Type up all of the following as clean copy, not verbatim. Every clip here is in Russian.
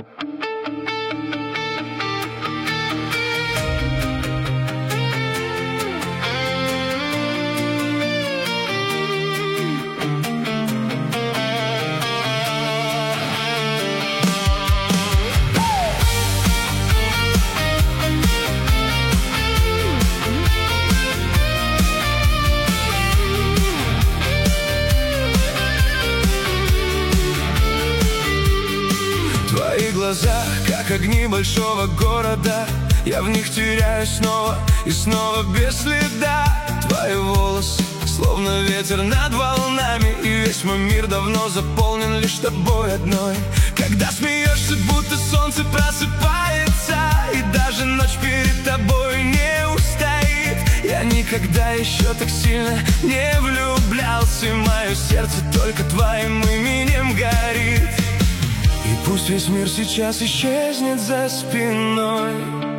Твои глаза, как огни большого города, я в них теряюсь снова и снова без следа. Твои волосы, словно ветер над волнами, и весь мой мир давно заполнен лишь тобой одной. Когда смеешься, будто солнце просыпается, и даже ночь перед тобой не устоит. Я никогда еще так сильно не влюблялся, и мое сердце только твоим именем горит. И пусть весь мир сейчас исчезнет за спиной,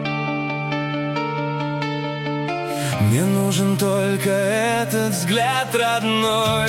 мне нужен только этот взгляд родной.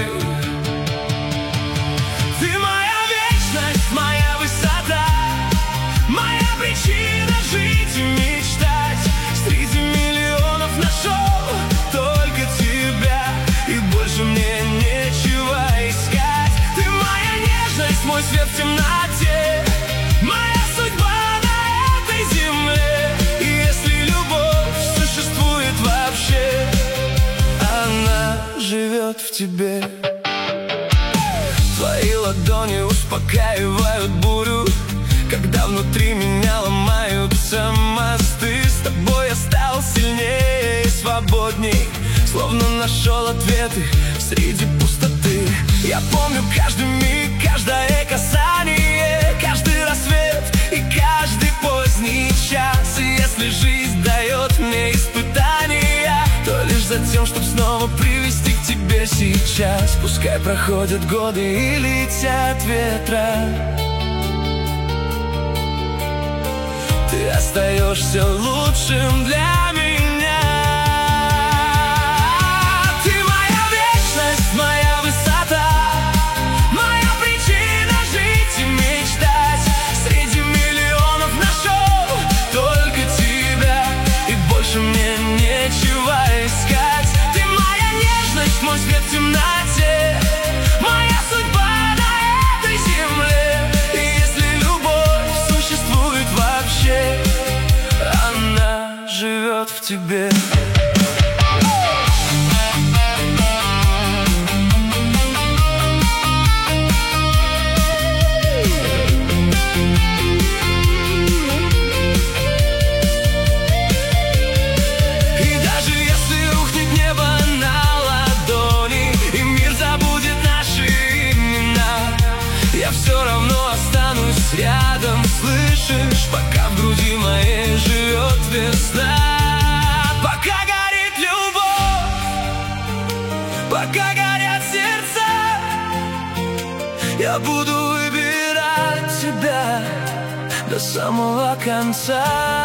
Ты моя вечность, моя высота, моя причина жить и мечтать. Среди миллионов нашел только тебя, и больше мне нечего искать. Ты моя нежность, мой свет в темноте, моя судьба на этой земле. И если любовь существует вообще, она живет в тебе. Твои ладони успокаивают бурю, когда внутри меня ломаются мосты. С тобой я стал сильнее и свободней, словно нашел ответы среди пустоты. Я помню каждый миг, каждое касание, каждый рассвет и каждый поздний час. И если жизнь дает мне испытания, то лишь за тем, чтобы снова привести к тебе сейчас. Пускай проходят годы и летят ветра, ты остаешься лучшим для меня. Ты моя вечность, моя высота, моя причина жить и мечтать. Среди миллионов нашел только тебя, и больше мне нечего искать. Ты моя нежность, мой свет в темноте, моя судьба на этой земле. И если любовь существует вообще, она живет в тебе. И даже если рухнет небо на ладони, и мир забудет наши имена, я все равно останусь рядом, слышишь? Пока в груди моей живет весна, пока горит любовь, пока горят сердца, я буду выбирать тебя до самого конца.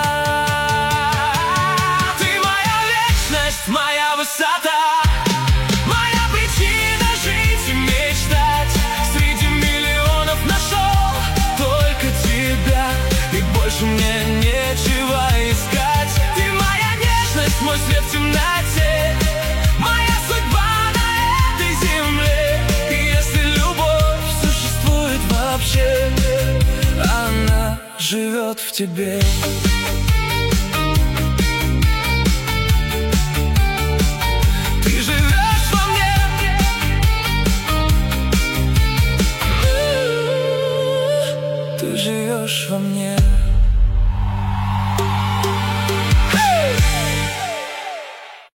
Ты моя вечность, моя высота, моя причина жить и мечтать. Среди миллионов нашел только тебя, и больше мне нечего искать. Ты моя нежность, мой свет в темноте, моя судьба на этой земле. И если любовь существует вообще, она живет в тебе. Ты живешь во мне, ты живешь во мне.